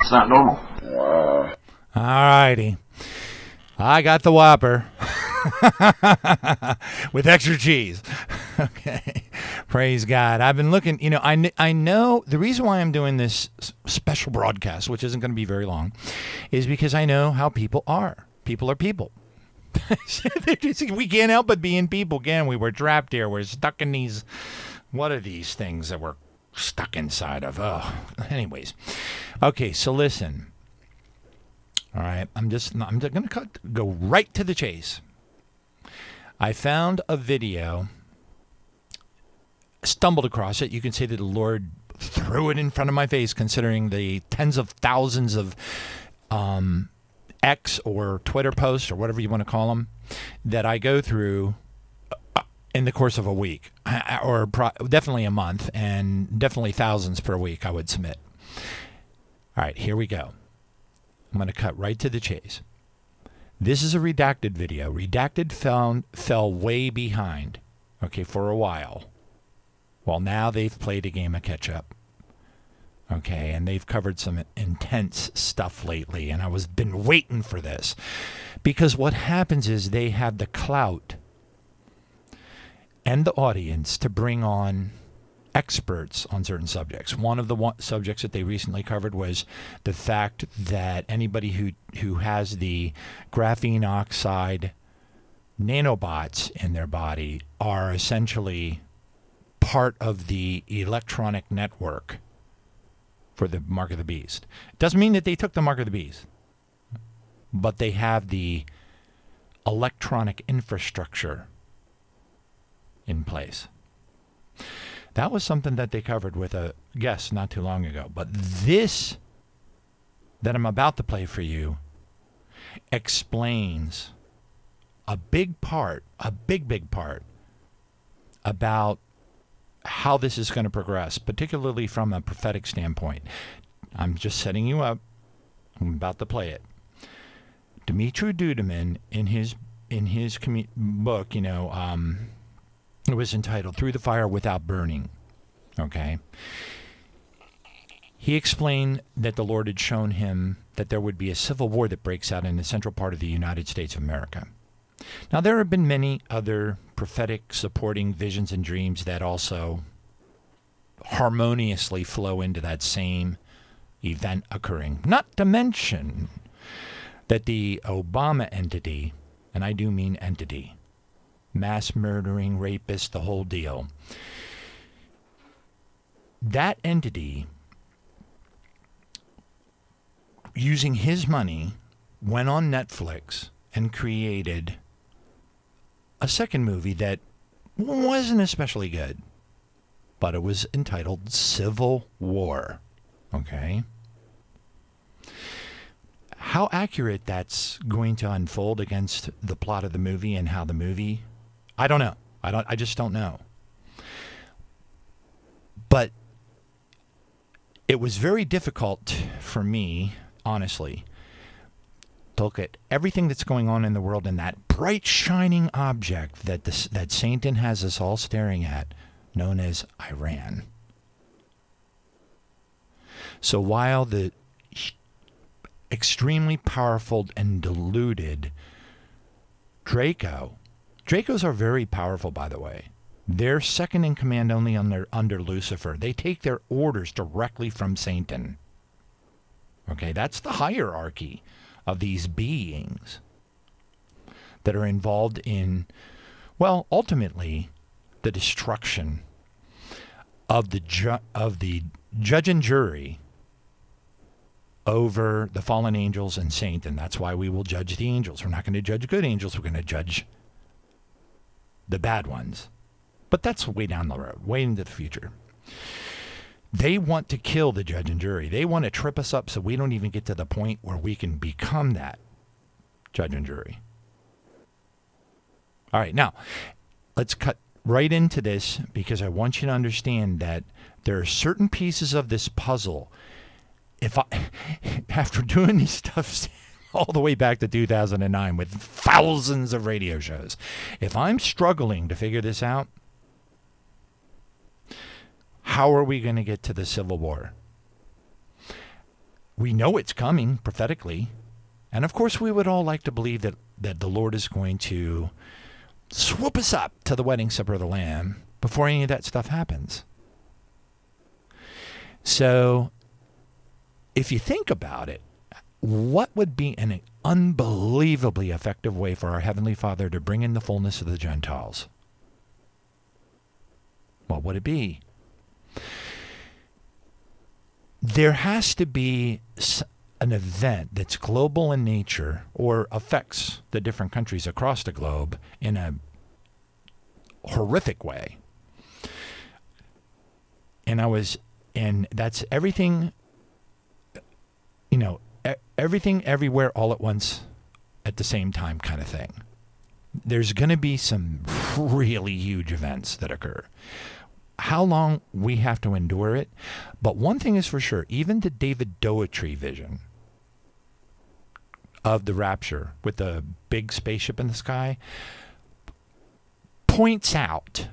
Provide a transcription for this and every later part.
It's not normal. All righty. I got the Whopper with extra cheese. Okay. Praise God. I've been looking, I know the reason why I'm doing this special broadcast, which isn't going to be very long, is because I know how people are. People are people. We can't help but being people, can we? We're trapped here. We're stuck in these, what are these things that we're stuck inside of? Oh, anyways. Okay, so listen. All right, I'm just going to go right to the chase. I found a video, stumbled across it. You can say that the Lord threw it in front of my face, considering the tens of thousands of X or Twitter posts or whatever you want to call them that I go through in the course of a week, or definitely a month, and definitely thousands per week I would submit. All right, here we go. I'm going to cut right to the chase. This is a redacted video. Redacted fell way behind, okay, for a while. Well, now they've played a game of catch-up. Okay, and they've covered some intense stuff lately, and I was been waiting for this. Because what happens is they have the clout and the audience to bring on experts on certain subjects. One of the subjects that they recently covered was the fact that anybody who has the graphene oxide nanobots in their body are essentially part of the electronic network for the Mark of the Beast. It doesn't mean that they took the Mark of the Beast, but they have the electronic infrastructure in place. That was something that they covered with a guest not too long ago. But this that I'm about to play for you explains a big part, big part about how this is going to progress, particularly from a prophetic standpoint. I'm just setting you up. I'm about to play it. Dumitru Duduman, in his book, it was entitled Through the Fire Without Burning. Okay. He explained that the Lord had shown him that there would be a civil war that breaks out in the central part of the United States of America. Now, there have been many other prophetic supporting visions and dreams that also harmoniously flow into that same event occurring. Not to mention that the Obama entity, and I do mean entity, mass murdering, rapist, the whole deal. That entity, using his money, went on Netflix and created a second movie that wasn't especially good, but it was entitled Civil War. Okay? How accurate that's going to unfold against the plot of the movie and how the movie, I don't know. I just don't know. But it was very difficult for me, honestly, to look at everything that's going on in the world and that bright shining object that Satan has us all staring at, known as Iran. So while the extremely powerful and deluded Dracos are very powerful, by the way. They're second in command only under Lucifer. They take their orders directly from Satan. Okay, that's the hierarchy of these beings that are involved in, well, ultimately, the destruction of the judge and jury over the fallen angels and Satan. That's why we will judge the angels. We're not going to judge good angels. We're going to judge the bad ones. But that's way down the road, way into the future. They want to kill the judge and jury. They want to trip us up so we don't even get to the point where we can become that judge and jury. All right, now, let's cut right into this because I want you to understand that there are certain pieces of this puzzle. After doing these stuff all the way back to 2009 with thousands of radio shows, if I'm struggling to figure this out, how are we going to get to the Civil War? we know it's coming prophetically. And of course, we would all like to believe that the Lord is going to swoop us up to the wedding supper of the Lamb before any of that stuff happens. So, if you think about it, what would be an unbelievably effective way for our Heavenly Father to bring in the fullness of the Gentiles? What would it be? There has to be an event that's global in nature or affects the different countries across the globe in a horrific way. And that's everything, everything everywhere all at once at the same time kind of thing. There's going to be some really huge events that occur. How long we have to endure it. But one thing is for sure, even the David Doherty vision of the rapture with the big spaceship in the sky points out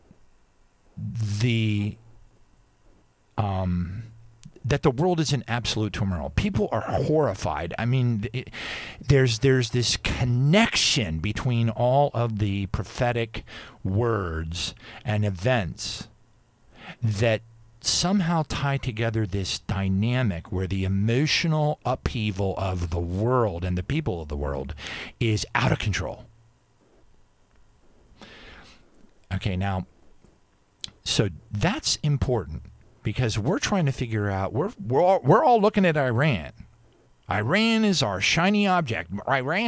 that the world is in absolute turmoil. People are horrified. I mean, there's this connection between all of the prophetic words and events that somehow tie together this dynamic where the emotional upheaval of the world and the people of the world is out of control. Okay, now, so that's important because we're trying to figure out, we're all looking at Iran. Iran is our shiny object. Iran.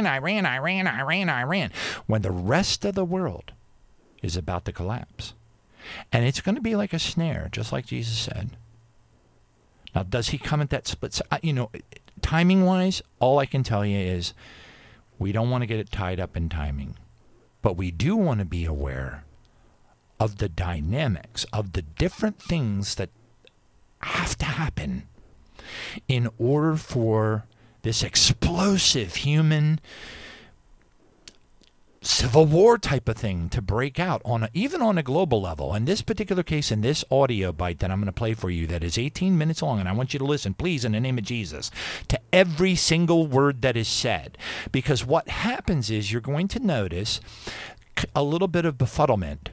When the rest of the world is about to collapse. And it's going to be like a snare, just like Jesus said. Now, does he come at that split? Timing-wise, all I can tell you is we don't want to get it tied up in timing. But we do want to be aware of the dynamics, of the different things that have to happen in order for this explosive human civil war type of thing to break out even on a global level. In this particular case, in this audio bite that I'm going to play for you that is 18 minutes long, and I want you to listen, please, in the name of Jesus, to every single word that is said. Because what happens is you're going to notice a little bit of befuddlement.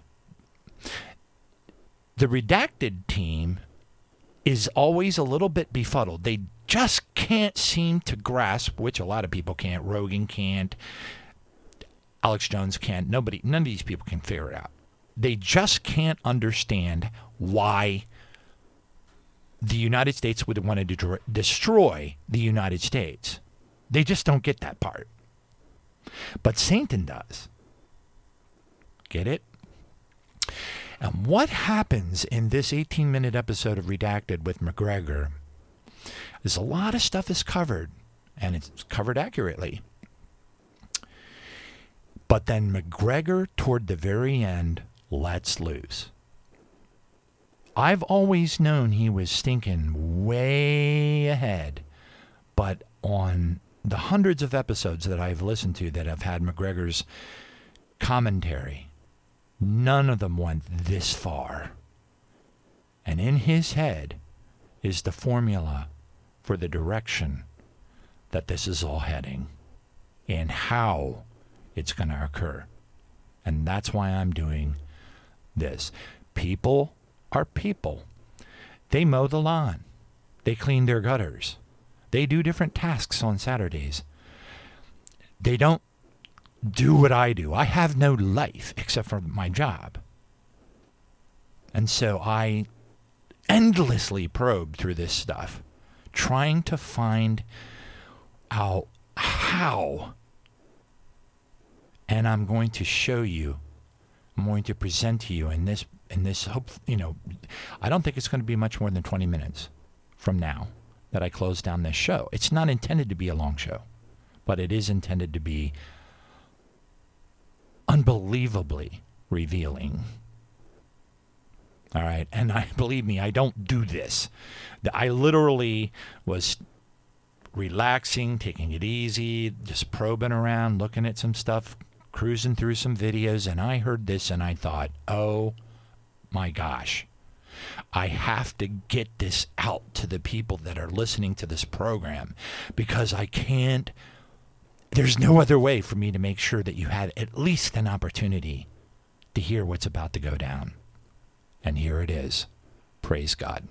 The redacted team is always a little bit befuddled. They just can't seem to grasp, which a lot of people can't. Rogan can't. Alex Jones can't. None of these people can figure it out. They just can't understand why the United States would want to destroy the United States. They just don't get that part. But Satan does. Get it? And what happens in this 18-minute episode of Redacted with McGregor is a lot of stuff is covered, and it's covered accurately. But then McGregor, toward the very end, lets loose. I've always known he was stinking way ahead, but on the hundreds of episodes that I've listened to that have had McGregor's commentary, none of them went this far. And in his head is the formula for the direction that this is all heading and how it's going to occur. And that's why I'm doing this. People are people. They mow the lawn. They clean their gutters. They do different tasks on Saturdays. They don't do what I do. I have no life except for my job. And so I endlessly probe through this stuff, trying to find out how. And I'm going to show you, I'm going to present to you in this hope, I don't think it's going to be much more than 20 minutes from now that I close down this show. It's not intended to be a long show, but it is intended to be unbelievably revealing. All right. And believe me, I don't do this. I literally was relaxing, taking it easy, just probing around, looking at some stuff, cruising through some videos, and I heard this and I thought, oh my gosh. I have to get this out to the people that are listening to this program, because I can't, there's no other way for me to make sure that you had at least an opportunity to hear what's about to go down. And here it is. Praise God.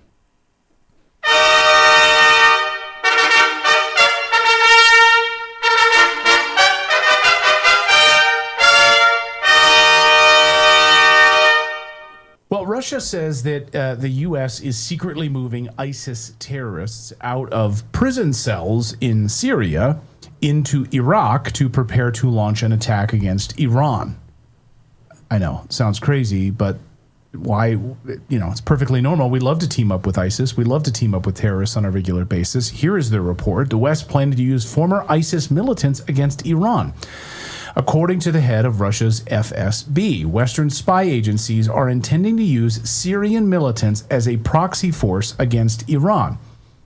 Well, Russia says that the U.S. is secretly moving ISIS terrorists out of prison cells in Syria into Iraq to prepare to launch an attack against Iran. I know, it sounds crazy, but why? It's perfectly normal. We love to team up with ISIS. We love to team up with terrorists on a regular basis. Here is the report. The West planning to use former ISIS militants against Iran. According to the head of Russia's FSB, Western spy agencies are intending to use Syrian militants as a proxy force against Iran.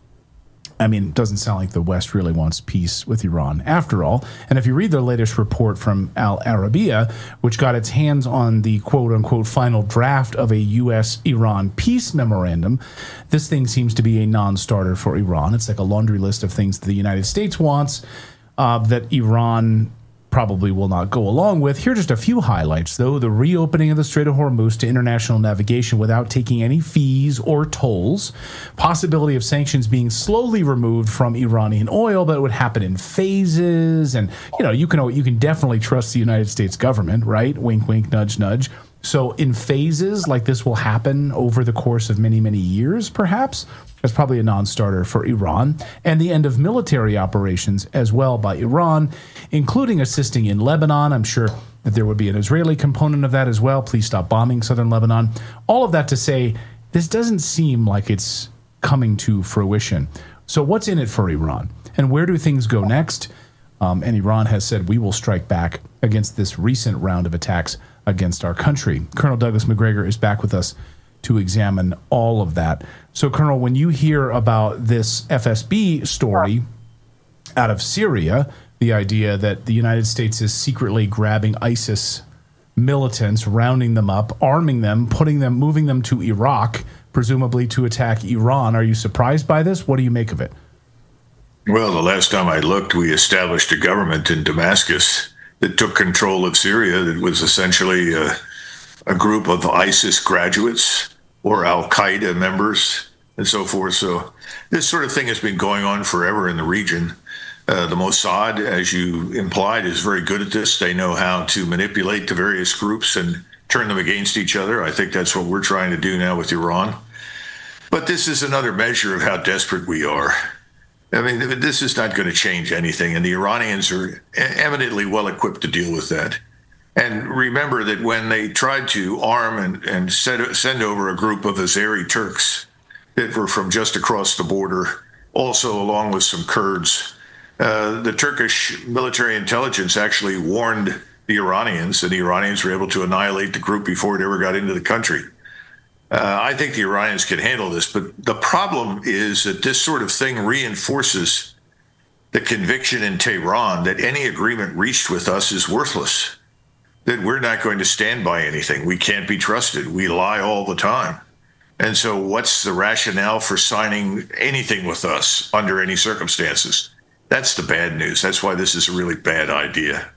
I mean, it doesn't sound like the West really wants peace with Iran after all. And if you read the latest report from Al Arabiya, which got its hands on the quote-unquote final draft of a U.S.-Iran peace memorandum, this thing seems to be a non-starter for Iran. It's like a laundry list of things the United States wants that Iran probably will not go along with. Here are just a few highlights, though. The reopening of the Strait of Hormuz to international navigation without taking any fees or tolls. Possibility of sanctions being slowly removed from Iranian oil, but it would happen in phases. And, you can definitely trust the United States government, right? Wink, wink, nudge, nudge. So in phases, like this will happen over the course of many, many years, perhaps. That's probably a non-starter for Iran. And the end of military operations as well by Iran, including assisting in Lebanon. I'm sure that there would be an Israeli component of that as well. Please stop bombing southern Lebanon. All of that to say, this doesn't seem like it's coming to fruition. So what's in it for Iran? And where do things go next? And Iran has said, we will strike back against this recent round of attacks against our country. Colonel Douglas Macgregor is back with us to examine all of that. So, Colonel, when you hear about this FSB story out of Syria, the idea that the United States is secretly grabbing ISIS militants, rounding them up, arming them, moving them to Iraq, presumably to attack Iran, are you surprised by this? What do you make of it? Well, the last time I looked, we established a government in Damascus that took control of Syria that was essentially a group of ISIS graduates or Al-Qaeda members and so forth. So this sort of thing has been going on forever in the region. The Mossad, as you implied, is very good at this. They know how to manipulate the various groups and turn them against each other. I think that's what we're trying to do now with Iran. But this is another measure of how desperate we are. I mean, this is not going to change anything, and the Iranians are eminently well equipped to deal with that. And remember that when they tried to arm and send over a group of Azeri Turks that were from just across the border, also along with some Kurds, the Turkish military intelligence actually warned the Iranians, and the Iranians were able to annihilate the group before it ever got into the country. I think the Iranians can handle this, but the problem is that this sort of thing reinforces the conviction in Tehran that any agreement reached with us is worthless, that we're not going to stand by anything. We can't be trusted. We lie all the time. And so what's the rationale for signing anything with us under any circumstances? That's the bad news. That's why this is a really bad idea.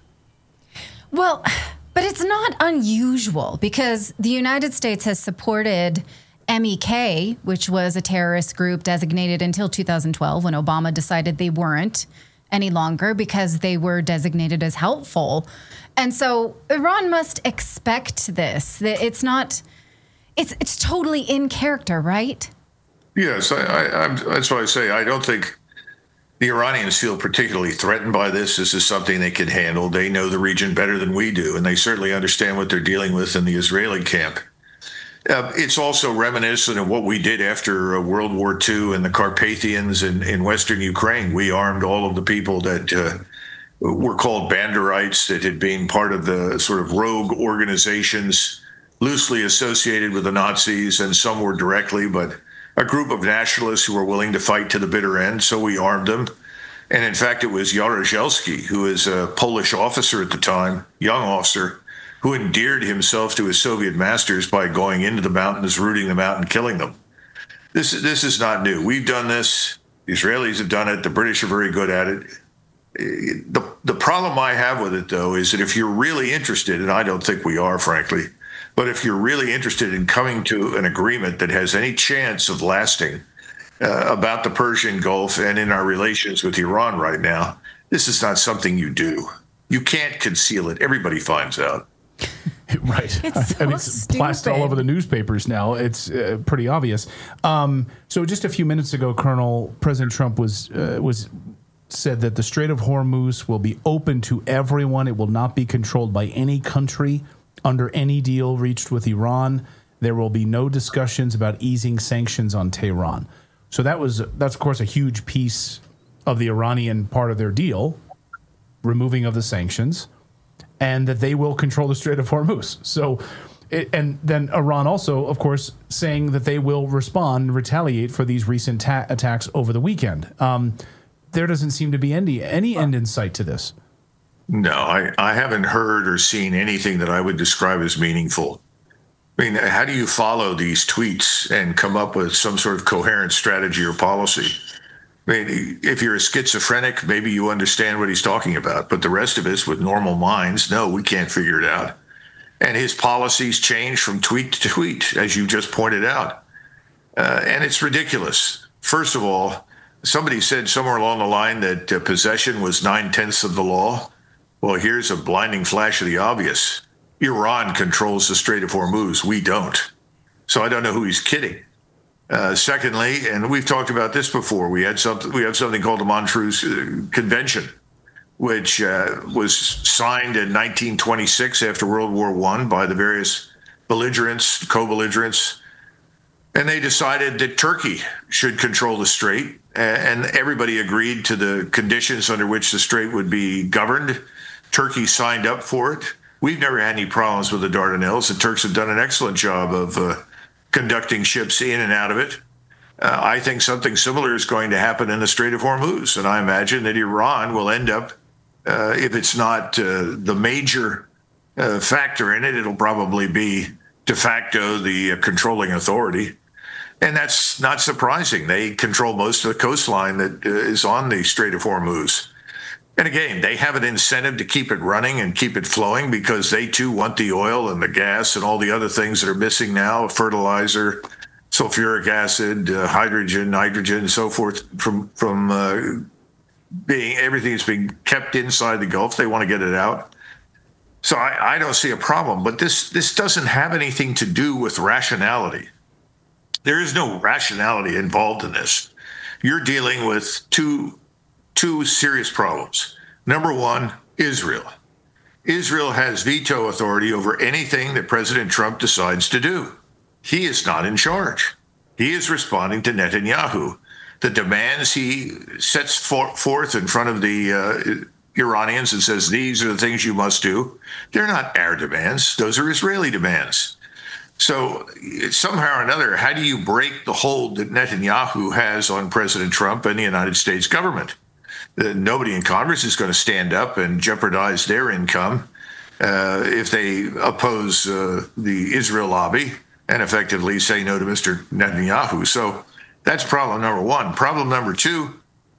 Well, but it's not unusual because the United States has supported MEK, which was a terrorist group designated until 2012 when Obama decided they weren't any longer because they were designated as helpful. And so Iran must expect this. It's not, it's totally in character, right? Yes, that's why I say I don't think the Iranians feel particularly threatened by this. This is something they can handle. They know the region better than we do, and they certainly understand what they're dealing with in the Israeli camp. It's also reminiscent of what we did after World War II and the Carpathians in Western Ukraine. We armed all of the people that were called Banderites that had been part of the sort of rogue organizations loosely associated with the Nazis, and some were directly, but a group of nationalists who were willing to fight to the bitter end, so we armed them. And in fact, it was Jaruzelski, who is a Polish officer at the time, young officer, who endeared himself to his Soviet masters by going into the mountains, rooting them out, and killing them. This is not new. We've done this. The Israelis have done it. The British are very good at it. The problem I have with it, though, is that if you're really interested, and I don't think we are, frankly, but if you're really interested in coming to an agreement that has any chance of lasting about the Persian Gulf and in our relations with Iran right now, this is not something you do. You can't conceal it. Everybody finds out. Right. It's so it's plastered all over the newspapers now. It's pretty obvious. So just a few minutes ago, President Trump was said that the Strait of Hormuz will be open to everyone. It will not be controlled by any country under any deal reached with Iran. There will be no discussions about easing sanctions on Tehran. So that's of course a huge piece of the Iranian part of their deal, removing of the sanctions, and that they will control the Strait of Hormuz. So, and then Iran also, of course, saying that they will respond and retaliate for these recent attacks over the weekend. There doesn't seem to be any end in sight to this. No, I haven't heard or seen anything that I would describe as meaningful. I mean, how do you follow these tweets and come up with some sort of coherent strategy or policy? I mean, if you're a schizophrenic, maybe you understand what he's talking about. But the rest of us with normal minds, no, we can't figure it out. And his policies change from tweet to tweet, as you just pointed out. And it's ridiculous. First of all, somebody said somewhere along the line that possession was 9/10 of the law. Well, here's a blinding flash of the obvious. Iran controls the Strait of Hormuz. We don't. So I don't know who he's kidding. Secondly, and we've talked about this before, we have something called the Montreux Convention, which was signed in 1926 after World War I by the various belligerents, co-belligerents, and they decided that Turkey should control the strait, and everybody agreed to the conditions under which the strait would be governed. Turkey signed up for it. We've never had any problems with the Dardanelles. The Turks have done an excellent job of conducting ships in and out of it. I think something similar is going to happen in the Strait of Hormuz, and I imagine that Iran will end up, if it's not the major factor in it, it'll probably be de facto the controlling authority. And that's not surprising. They control most of the coastline that is on the Strait of Hormuz. And again, they have an incentive to keep it running and keep it flowing because they too want the oil and the gas and all the other things that are missing now, fertilizer, sulfuric acid, hydrogen, nitrogen, and so forth from being everything that's being kept inside the Gulf. They want to get it out. So I don't see a problem, but this doesn't have anything to do with rationality. There is no rationality involved in this. You're dealing with two serious problems. Number one, Israel. Israel has veto authority over anything that President Trump decides to do. He is not in charge. He is responding to Netanyahu. The demands he sets forth in front of the Iranians and says, these are the things you must do. They're not our demands. Those are Israeli demands. So somehow or another, how do you break the hold that Netanyahu has on President Trump and the United States government? Nobody in Congress is going to stand up and jeopardize their income if they oppose the Israel lobby and effectively say no to Mr. Netanyahu. So that's problem number one. Problem number two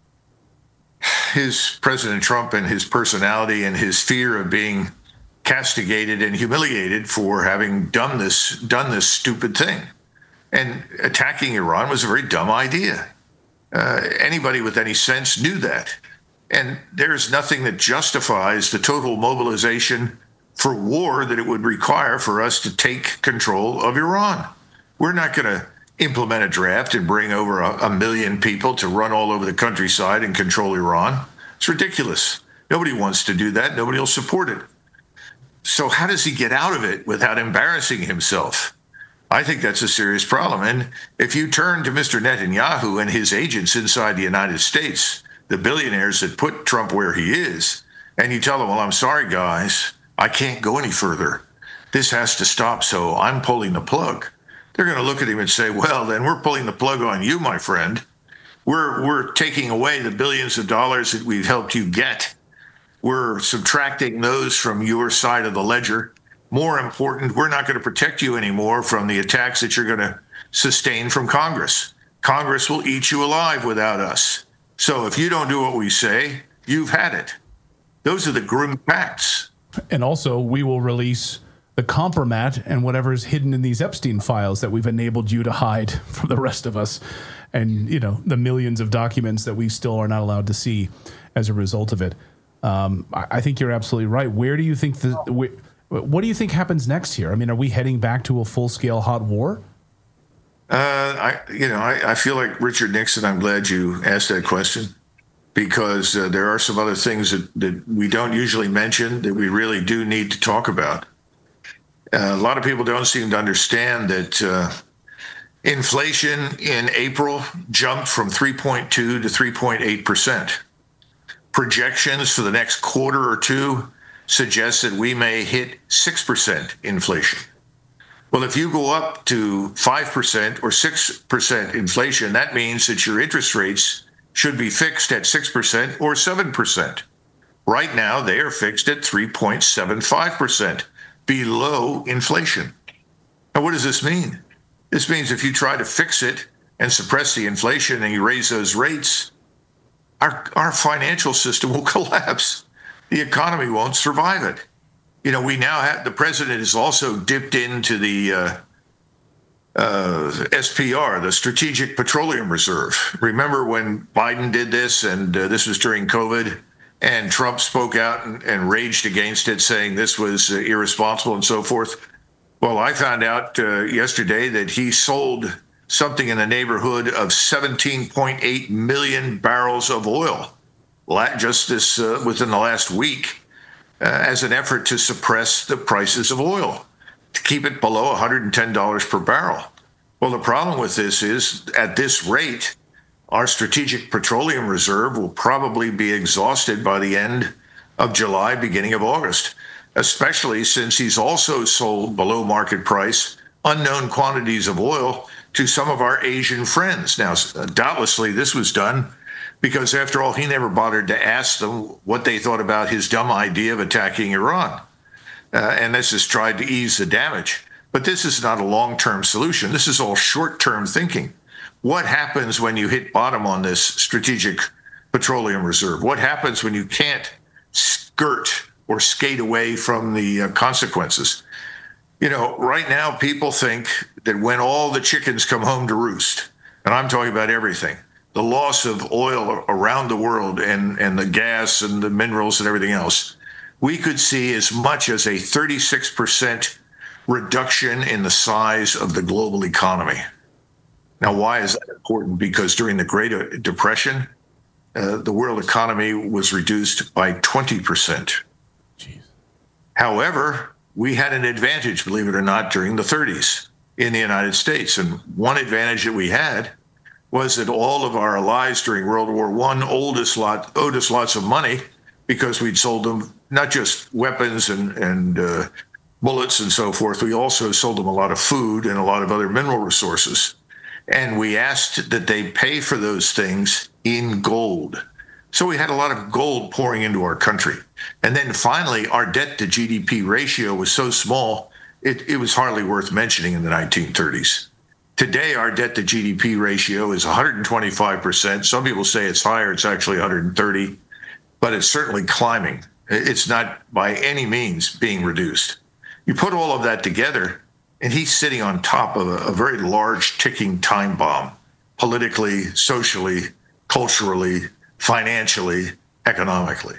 is President Trump and his personality and his fear of being castigated and humiliated for having done this stupid thing. And attacking Iran was a very dumb idea. Anybody with any sense knew that. And there's nothing that justifies the total mobilization for war that it would require for us to take control of Iran. We're not going to implement a draft and bring over a million people to run all over the countryside and control Iran. It's ridiculous. Nobody wants to do that. Nobody will support it. So how does he get out of it without embarrassing himself? I think that's a serious problem. And if you turn to Mr. Netanyahu and his agents inside the United States, the billionaires that put Trump where he is, and you tell them, well, I'm sorry, guys, I can't go any further. This has to stop, so I'm pulling the plug. They're going to look at him and say, well, then we're pulling the plug on you, my friend. We're taking away the billions of dollars that we've helped you get. We're subtracting those from your side of the ledger, More important, we're not going to protect you anymore from the attacks that you're going to sustain from Congress. Congress will eat you alive without us. So if you don't do what we say, you've had it. Those are the grim facts. And also, we will release the compromat and whatever is hidden in these Epstein files that we've enabled you to hide from the rest of us. And, the millions of documents that we still are not allowed to see as a result of it. I think you're absolutely right. Where do you think what do you think happens next here? I mean, are we heading back to a full-scale hot war? I feel like Richard Nixon. I'm glad you asked that question, because there are some other things that we don't usually mention that we really do need to talk about. A lot of people don't seem to understand that inflation in April jumped from 3.2 to 3.8%. Projections for the next quarter or two suggest that we may hit 6% inflation. Well, if you go up to 5% or 6% inflation, that means that your interest rates should be fixed at 6% or 7%. Right now, they are fixed at 3.75%, below inflation. Now, what does this mean? This means if you try to fix it and suppress the inflation and you raise those rates, our financial system will collapse. The economy won't survive it. We now have, the president has also dipped into the SPR, the Strategic Petroleum Reserve. Remember when Biden did this, and this was during COVID, and Trump spoke out and raged against it, saying this was irresponsible and so forth? Well, I found out yesterday that he sold something in the neighborhood of 17.8 million barrels of oil just this within the last week, as an effort to suppress the prices of oil, to keep it below $110 per barrel. Well, the problem with this is, at this rate, our Strategic Petroleum Reserve will probably be exhausted by the end of July, beginning of August, especially since he's also sold below market price unknown quantities of oil to some of our Asian friends. Now, doubtlessly, this was done because, after all, he never bothered to ask them what they thought about his dumb idea of attacking Iran. And this is tried to ease the damage. But this is not a long-term solution. This is all short-term thinking. What happens when you hit bottom on this Strategic Petroleum Reserve? What happens when you can't skirt or skate away from the consequences? Right now, people think that when all the chickens come home to roost, and I'm talking about everything, the loss of oil around the world and the gas and the minerals and everything else, we could see as much as a 36% reduction in the size of the global economy. Now, why is that important? Because during the Great Depression, the world economy was reduced by 20%. Jeez. However, we had an advantage, believe it or not, during the 30s in the United States. And one advantage that we had was that all of our allies during World War I owed us lots of money, because we'd sold them not just weapons and bullets and so forth. We also sold them a lot of food and a lot of other mineral resources. And we asked that they pay for those things in gold. So we had a lot of gold pouring into our country. And then finally, our debt to GDP ratio was so small, it was hardly worth mentioning in the 1930s. Today, our debt to GDP ratio is 125%. Some people say it's higher. It's actually 130, but it's certainly climbing. It's not by any means being reduced. You put all of that together, and he's sitting on top of a very large ticking time bomb, politically, socially, culturally, financially, economically.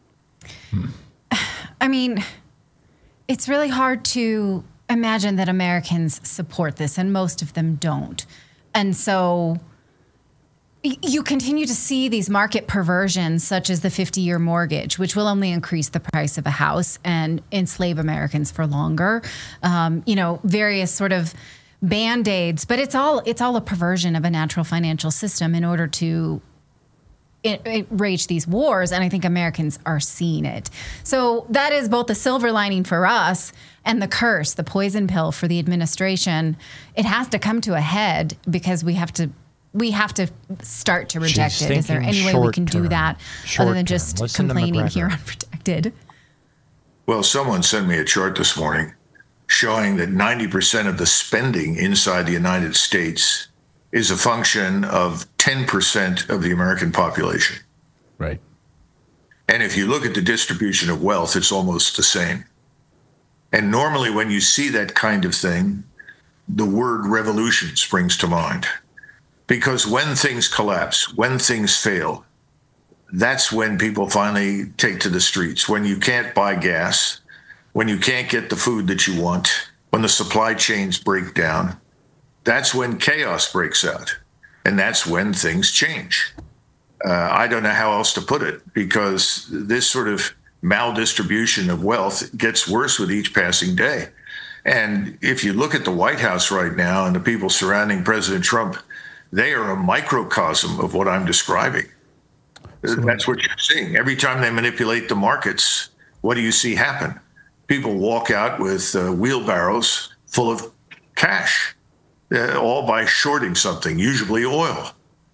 I mean, it's really hard to imagine that Americans support this, and most of them don't. And so you continue to see these market perversions, such as the 50-year mortgage, which will only increase the price of a house and enslave Americans for longer. Various sort of Band-Aids, but it's all a perversion of a natural financial system in order to rage these wars, and I think Americans are seeing it. So that is both the silver lining for us and the curse, the poison pill for the administration. It has to come to a head, because we have to start to reject it. Is there any way we can do that other than just complaining here on Protected? Well, someone sent me a chart this morning showing that 90% of the spending inside the United States is a function of 10% of the American population. Right. And if you look at the distribution of wealth, it's almost the same. And normally when you see that kind of thing, the word revolution springs to mind. Because when things collapse, when things fail, that's when people finally take to the streets. When you can't buy gas, when you can't get the food that you want, when the supply chains break down, that's when chaos breaks out. And that's when things change. I don't know how else to put it, because this sort of maldistribution of wealth gets worse with each passing day. And if you look at the White House right now and the people surrounding President Trump, they are a microcosm of what I'm describing. That's what you're seeing. Every time they manipulate the markets, what do you see happen? People walk out with wheelbarrows full of cash, all by shorting something, usually oil.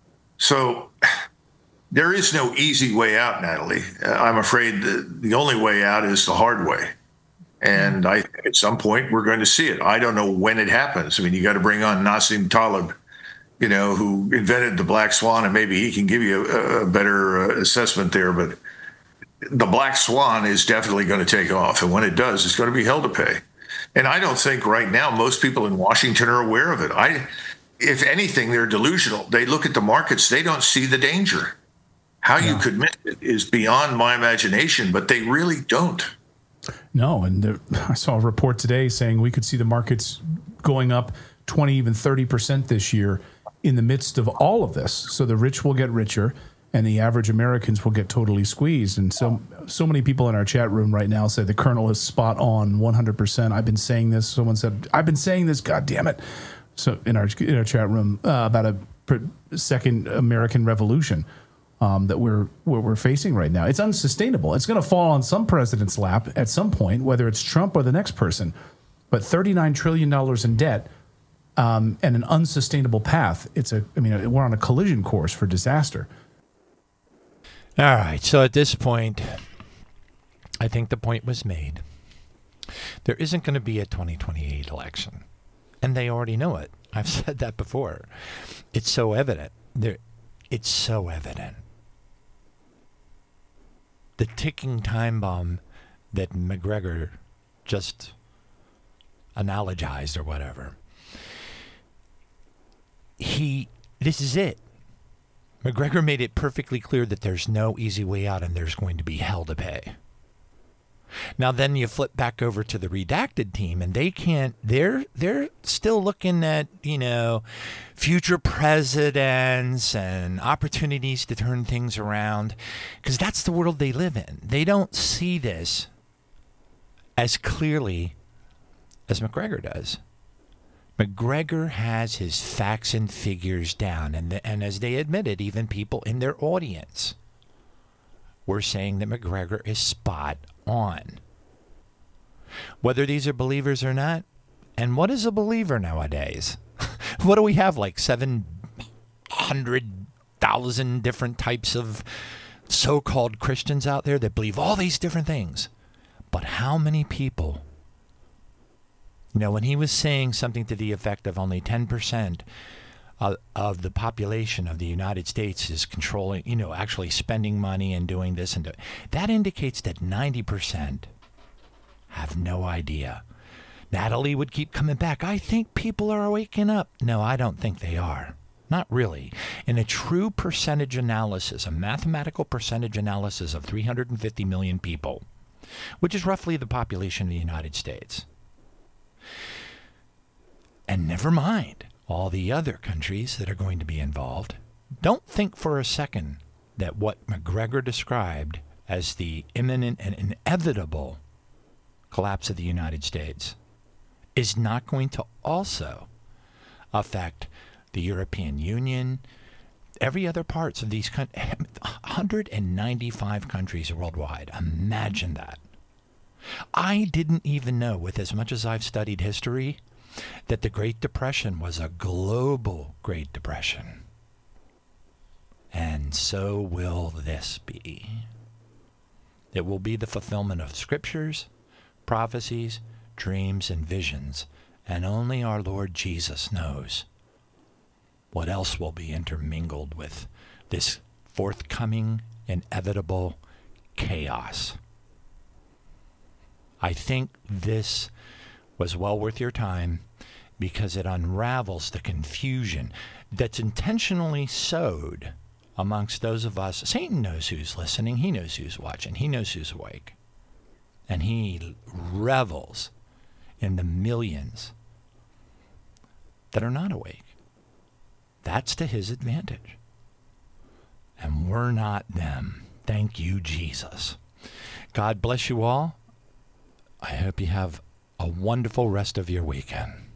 So there is no easy way out, Natalie. I'm afraid the only way out is the hard way. And at some point, we're going to see it. I don't know when it happens. I mean, you got to bring on Nassim Taleb, who invented the black swan, and maybe he can give you a better assessment there. But the black swan is definitely going to take off. And when it does, it's going to be hell to pay. And I don't think right now most people in Washington are aware of it. If anything, they're delusional. They look at the markets. They don't see the danger. How you could miss it is beyond my imagination, but they really don't. No, and I saw a report today saying we could see the markets going up 20, even 30% this year in the midst of all of this. So the rich will get richer and the average Americans will get totally squeezed. And so many people in our chat room right now say the Colonel is spot on 100%. I've been saying this. Someone said, I've been saying this, God damn it. So in our chat room about a second American revolution that we're facing right now. It's unsustainable. It's going to fall on some president's lap at some point, whether it's Trump or the next person. But $39 trillion in debt and an unsustainable path. We're on a collision course for disaster. All right. So at this point, I think the point was made. There isn't going to be a 2028 election. And they already know it. I've said that before. It's so evident. It's so evident. The ticking time bomb that McGregor just analogized or whatever. This is it. McGregor made it perfectly clear that there's no easy way out and there's going to be hell to pay. Now then you flip back over to the redacted team and they're still looking at, future presidents and opportunities to turn things around because that's the world they live in. They don't see this as clearly as McGregor does. McGregor has his facts and figures down, and as they admitted, even people in their audience were saying that McGregor is spot on. Whether these are believers or not, and what is a believer nowadays? What do we have, like 700,000 different types of so-called Christians out there that believe all these different things? But how many people? When he was saying something to the effect of only 10% of the population of the United States is controlling, actually spending money and doing this and that indicates that 90% have no idea. Natalie would keep coming back. I think people are waking up. No, I don't think they are. Not really. In a true percentage analysis, a mathematical percentage analysis of 350 million people, which is roughly the population of the United States. And never mind all the other countries that are going to be involved. Don't think for a second that what McGregor described as the imminent and inevitable collapse of the United States is not going to also affect the European Union, every other parts of these 195 countries worldwide. Imagine that. I didn't even know, with as much as I've studied history, that the Great Depression was a global Great Depression. And so will this be. It will be the fulfillment of scriptures, prophecies, dreams, and visions, and only our Lord Jesus knows what else will be intermingled with this forthcoming, inevitable chaos. I think this was well worth your time because it unravels the confusion that's intentionally sowed amongst those of us. Satan knows who's listening. He knows who's watching. He knows who's awake. And he revels in the millions that are not awake. That's to his advantage. And we're not them. Thank you, Jesus. God bless you all. I hope you have a wonderful rest of your weekend.